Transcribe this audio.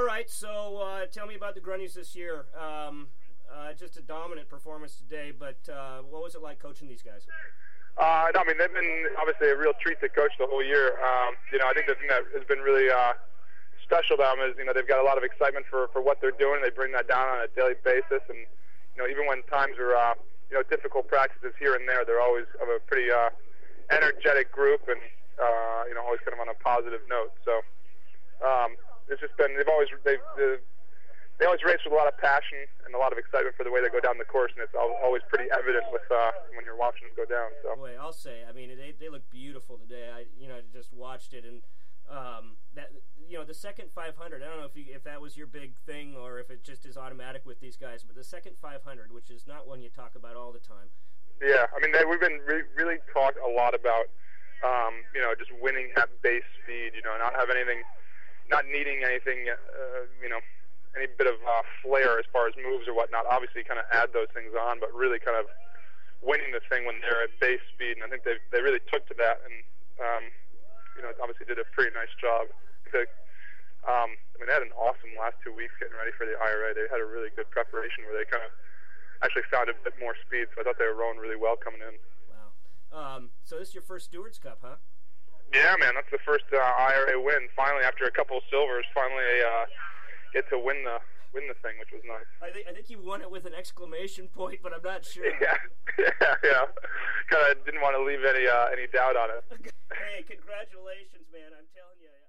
right, so tell me about the Grunnies this year. Just a dominant performance today, but what was it like coaching these guys? No, I mean, they've been obviously a real treat to coach the whole year. I think the thing that has been really special about them is, they've got a lot of excitement for what they're doing. They bring that down on a daily basis, and even when times are difficult practices here and there, they're always of a pretty energetic group, and always kind of on a positive note. So it's just been they always race with a lot of passion and a lot of excitement for the way they go down the course, and it's always pretty evident with when you're watching them go down. So. Boy, I'll say, I mean, they look beautiful today. I just watched it, and the second 500. I don't know if that was your big thing or if it just is automatic with these guys, but the second 500, which is not one you talk about all the time. Yeah, I mean, we've been really talked a lot about just winning at base speed. Not needing anything. Any bit of flair as far as moves or whatnot. Obviously, kind of add those things on, but really kind of winning the thing when they're at base speed. And I think they really took to that, and obviously did a pretty nice job. They had an awesome last 2 weeks getting ready for the IRA. They had a really good preparation where they kind of actually found a bit more speed. So I thought they were rowing really well coming in. Wow. So this is your first Stewards Cup, huh? Yeah, man. That's the first IRA win. Finally, after a couple of silvers, get to win the thing, which was nice. I think you won it with an exclamation point, but I'm not sure. Yeah. Kind of didn't want to leave any doubt on it. Hey, congratulations, man! I'm telling you.